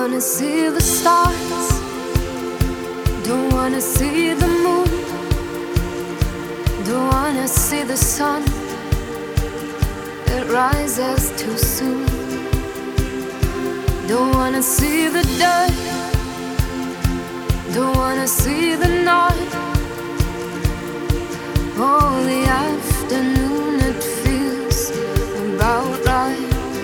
wanna see the stars, don't wanna see the moon, don't wanna see the sun, it rises too soon. Don't wanna see the day, don't wanna see the night, oh, the afternoon, it feels about right.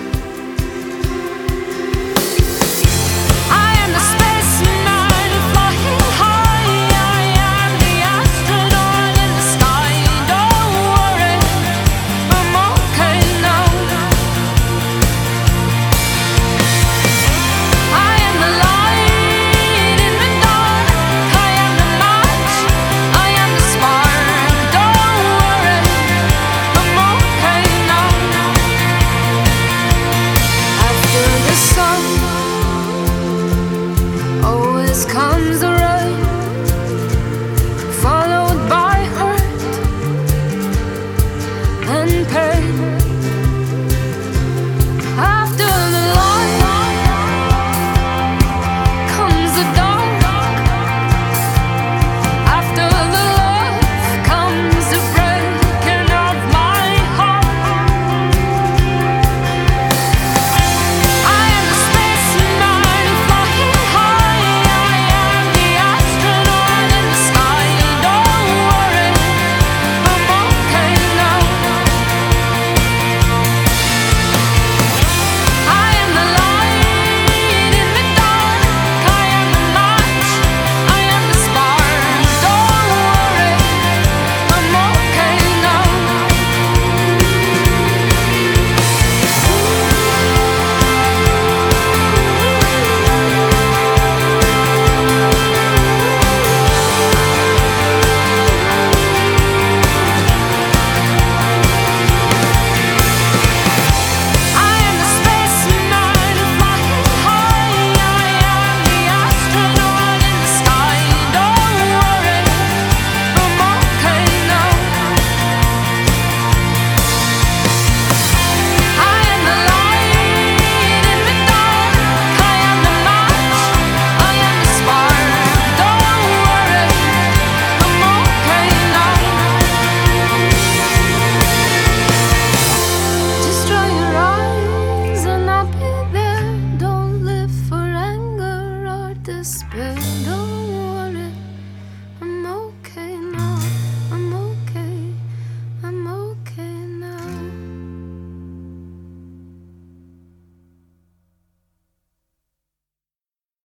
Comes the rain, followed by hurt and pain.